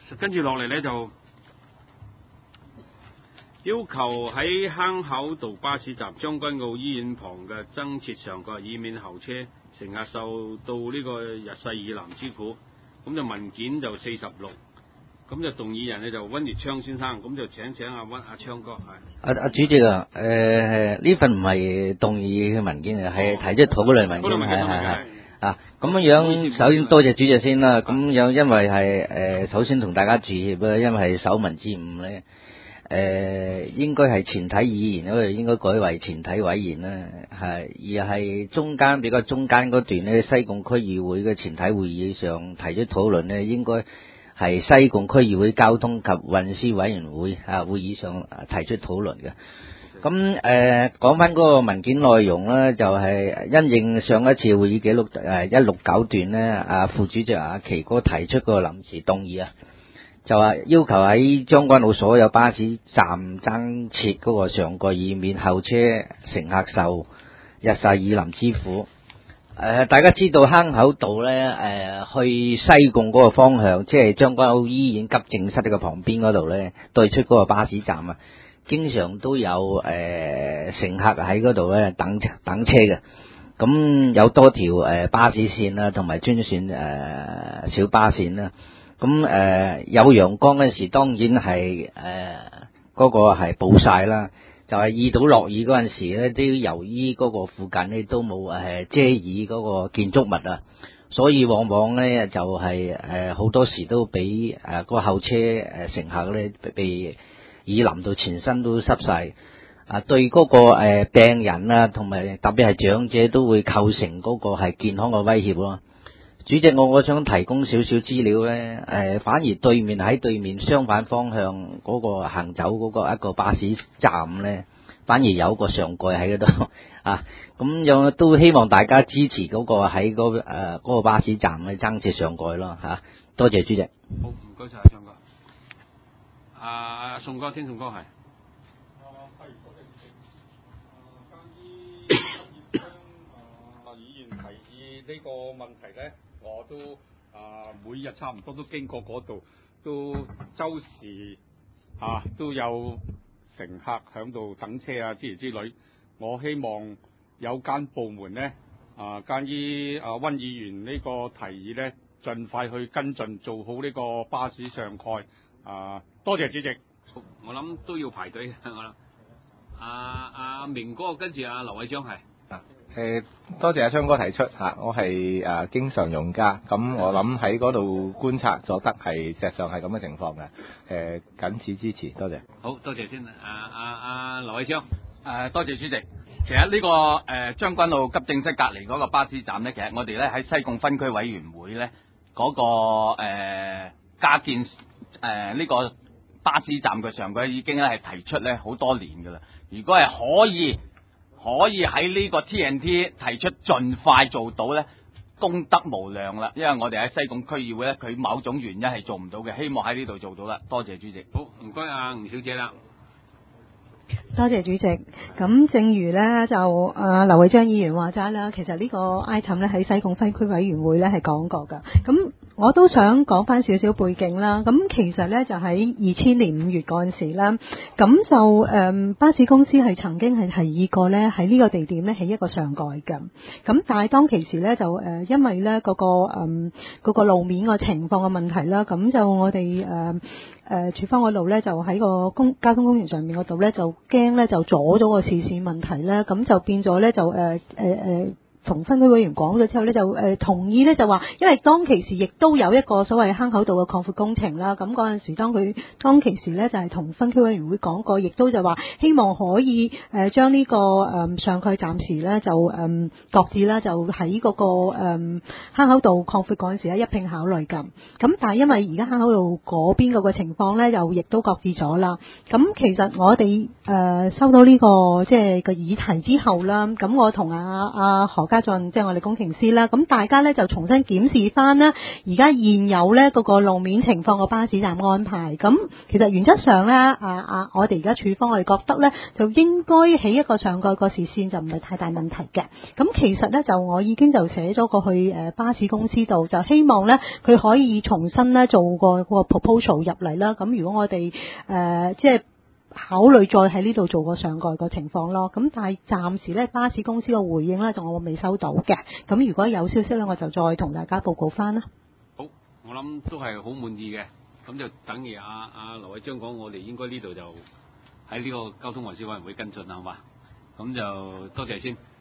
跟住落嚟咧就要求喺坑口道巴士站將軍澳醫院旁嘅增設上蓋，以免候車乘客受到呢個日曬雨淋之苦。咁就文件就46，咁就動議人咧就溫月昌先生，咁就請阿昌哥係。 阿主席啊，呢份唔係動議嘅文件啊，係提出討論文件，係啊，咁樣首先多謝主席先啦。咁樣因為係首先同大家致歉啦，因為係手民之誤咧。應該係全體議員嗰度應該改為全體委員啦，而係比較中間嗰段咧，西貢區議會嘅全體會議上提出討論咧，應該係西貢區議會交通及運輸委員會會議上提出討論嘅。咁講翻嗰個文件內容咧，就係因應上一次會議記錄169段咧，副主席阿奇哥提出個臨時動議啊。就話要求喺將軍澳所有巴士站增設嗰個上蓋，以免候車乘客受日曬雨淋之苦。大家知道坑口道咧，去西貢嗰個方向，即係將軍澳醫院急症室呢個旁邊嗰度咧，對出嗰個巴士站啊，經常都有乘客喺嗰度咧等車嘅。咁有多條巴士線啦，同埋專線小巴線啦。咁有陽光嗰陣時，當然係嗰個係暴曬啦。就係遇到落雨嗰陣時咧，都由於嗰個附近咧都冇遮雨嗰個建築物啊，所以往往咧就係好多時都俾個後車乘客咧被雨淋到全身都濕晒。對嗰個病人啊，同埋特別係長者都會構成嗰個係健康嘅威脅咯。主席，我想提供少少資料咧，反而喺對面相反方向嗰個行走嗰個一個巴士站咧，反而有個上蓋喺嗰度啊，咁樣都希望大家支持嗰個喺嗰個巴士站咧增設上蓋咯嚇，多謝主席。 好，唔該晒張哥。宋哥，天宋哥係。 議員提議呢個問題咧，我都每日差唔多都經過嗰度，都周時都有乘客響度等車啊之類。我希望有間部門咧鑒於溫議員呢個提議咧，盡快去跟進做好呢個巴士上蓋。多謝主席。 我諗都要排隊嘅，我諗。阿明哥跟住劉偉章係。 多謝阿昌哥提出我係經常用家，咁我諗喺嗰度觀察咗得係事實上係咁嘅情況嘅，謹此支持，多謝。 好多謝先，劉偉章。 多謝主席。其實呢個將軍澳急症室隔離嗰個巴士站咧，其實我哋咧喺西貢分區委員會咧嗰個加建呢個巴士站嘅上蓋已經咧係提出咧好多年㗎啦。如果係可以喺呢個 TNT 提出盡快做到咧，功德無量啦。因為我哋喺西貢區議會咧，佢某種原因係做唔到嘅，希望喺呢度做到啦。多謝主席。 好，唔該吳小姐啦。 多謝主席。咁正如咧就劉偉章議員話齋啦，其實呢個 item 咧喺西貢分區委員會咧係講過㗎。咁我都想講翻少少背景啦。咁其實咧就喺2000年5月嗰陣時啦，咁就巴士公司係曾經係提議過咧喺呢個地點咧起一個上蓋㗎。咁但係當其時咧就因為咧嗰個路面個情況嘅問題啦，咁就我哋處方嗰度咧就喺個交通工程上面嗰度咧就驚咧就阻咗個視線問題咧，咁就變咗咧就同分區委員講咗之後咧，就同意咧就話，因為當其時亦都有一個所謂坑口道嘅擴闊工程啦。咁嗰陣時當其時咧就係同分區委員會講過，亦都就話希望可以將呢個上蓋暫時咧就擱置啦，就喺嗰個坑口道擴闊嗰陣時咧一併考慮咁。咁但係因為而家坑口道嗰邊嗰個情況咧，又亦都擱置咗啦。咁其實我哋收到呢個即係個議題之後啦，咁我同阿何家俊，即係我哋工程師啦。咁大家咧就重新檢視翻啦，而家現有咧嗰個路面情況個巴士站安排。咁其實原則上咧，我哋而家處方我哋覺得咧就應該起一個上蓋個視線就唔係太大問題嘅。咁其實咧就我已經就寫咗過去巴士公司度，就希望咧佢可以重新咧做個 proposal 入嚟啦。咁如果我哋即係考慮再喺呢度做個上蓋個情況咯。咁但係暫時咧巴士公司個回應咧就我未收到嘅。咁如果有消息咧我就再同大家報告翻啦。 好，我諗都係好滿意嘅。咁就等於阿劉偉章講，我哋應該呢度就喺呢個交通運輸委員會跟進啦，好嘛？咁就多謝先。